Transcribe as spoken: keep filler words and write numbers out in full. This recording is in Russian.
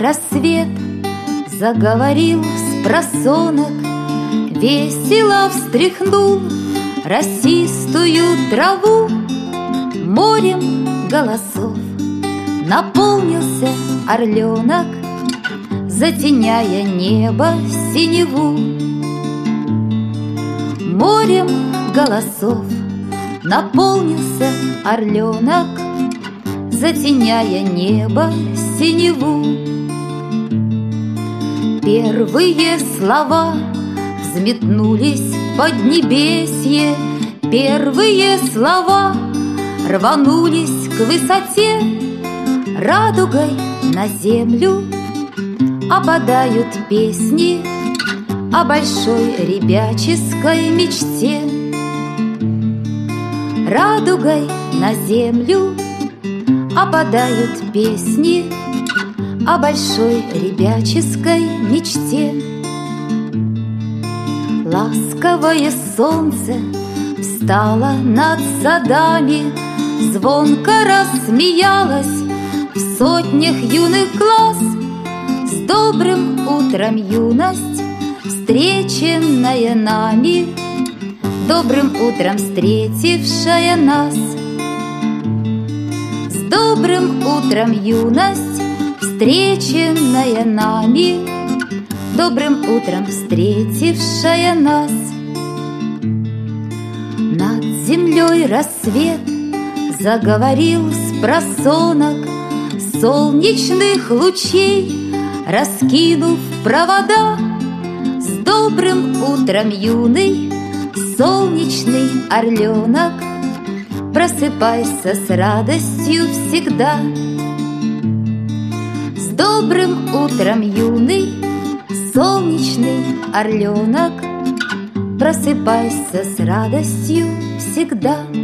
рассвет заговорил спросонок, весело встряхнул росистую траву. Морем голосов наполнился орленок, затеняя небо синеву. Морем голосов наполнился орленок, затеняя небо синеву. Первые слова взметнулись в поднебесье, первые слова рванулись к высоте. Радугой на землю опадают песни о большой ребяческой мечте. Радугой на землю опадают песни о большой ребяческой мечте. Ласковое солнце встало над садами, звонко рассмеялось в сотнях юных глаз. С добрым утром, юность, встреченная нами, добрым утром встретившая нас. С добрым утром, юность, встреченная нами, добрым утром встретившая нас. Над землей рассвет заговорил спросонок солнечных лучей, раскинув провода. С добрым утром, юный солнечный орленок, просыпайся с радостью всегда. С добрым утром, юный солнечный орленок, просыпайся с радостью всегда.